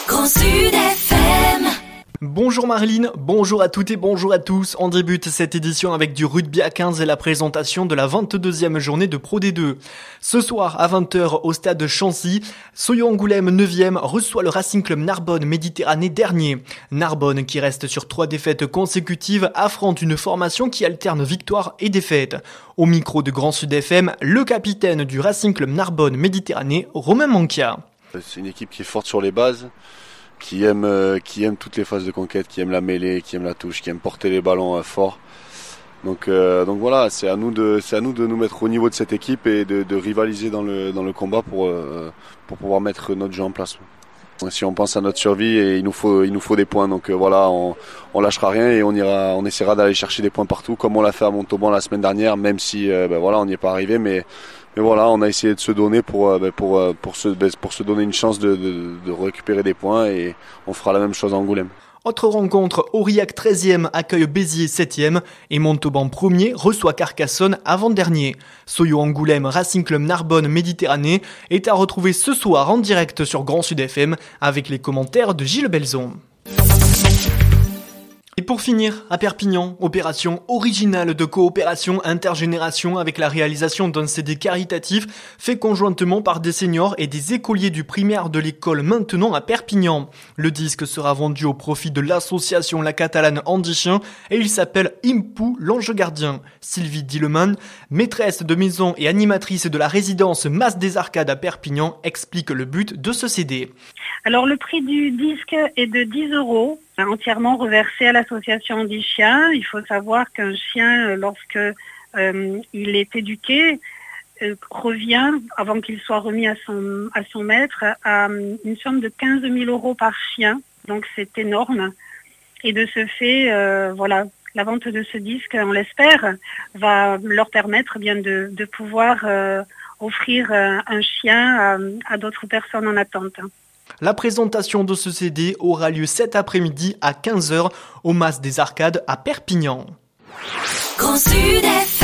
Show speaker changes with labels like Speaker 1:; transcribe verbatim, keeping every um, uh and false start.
Speaker 1: Grand Sud F M.
Speaker 2: Bonjour Marilyn, bonjour à toutes et bonjour à tous. On débute cette édition avec du rugby à quinze et la présentation de la vingt-deuxième journée de Pro D deux. Ce soir à vingt heures au stade de Chancy, Soyo-Angoulême neuvième reçoit le Racing Club Narbonne Méditerranée dernier. Narbonne, qui reste sur trois défaites consécutives, affronte une formation qui alterne victoire et défaite. Au micro de Grand Sud F M, le capitaine du Racing Club Narbonne Méditerranée, Romain Mankia.
Speaker 3: C'est une équipe qui est forte sur les bases, qui aime, euh, qui aime toutes les phases de conquête, qui aime la mêlée, qui aime la touche, qui aime porter les ballons euh, fort. Donc, euh, donc voilà, c'est à nous de, c'est à nous de nous mettre au niveau de cette équipe et de, de rivaliser dans le, dans le combat pour, euh, pour pouvoir mettre notre jeu en place. Si on pense à notre survie, et il nous faut, il nous faut des points. Donc euh, voilà, on, on lâchera rien et on ira, on essaiera d'aller chercher des points partout, comme on l'a fait à Montauban la semaine dernière, même si, euh, ben voilà, on n'y est pas arrivé, mais. Mais voilà, on a essayé de se donner pour pour pour se pour se donner une chance de, de, de récupérer des points et on fera la même chose à Angoulême.
Speaker 2: Autre rencontre, Aurillac treizième accueille Béziers septième et Montauban premier reçoit Carcassonne avant-dernier. Soyo-Angoulême Racing Club Narbonne Méditerranée est à retrouver ce soir en direct sur Grand Sud F M avec les commentaires de Gilles Belzon. Et pour finir, à Perpignan, opération originale de coopération intergénération avec la réalisation d'un C D caritatif fait conjointement par des seniors et des écoliers du primaire de l'école Maintenant à Perpignan. Le disque sera vendu au profit de l'association La Catalane Andichien et il s'appelle Impou l'ange gardien. Sylvie Dilleman, maîtresse de maison et animatrice de la résidence Mas des Arcades à Perpignan, explique le but de ce C D.
Speaker 4: Alors le prix du disque est de dix euros. Entièrement reversé à l'association des chiens. Il faut savoir qu'un chien, lorsque euh, il est éduqué, euh, revient, avant qu'il soit remis à son, à son maître, à une somme de quinze mille euros par chien. Donc c'est énorme. Et de ce fait, euh, voilà, la vente de ce disque, on l'espère, va leur permettre bien de, de pouvoir euh, offrir euh, un chien à, à d'autres personnes en attente.
Speaker 2: La présentation de ce C D aura lieu cet après-midi à quinze heures au Mas des Arcades à Perpignan.
Speaker 1: Grand Sud F M.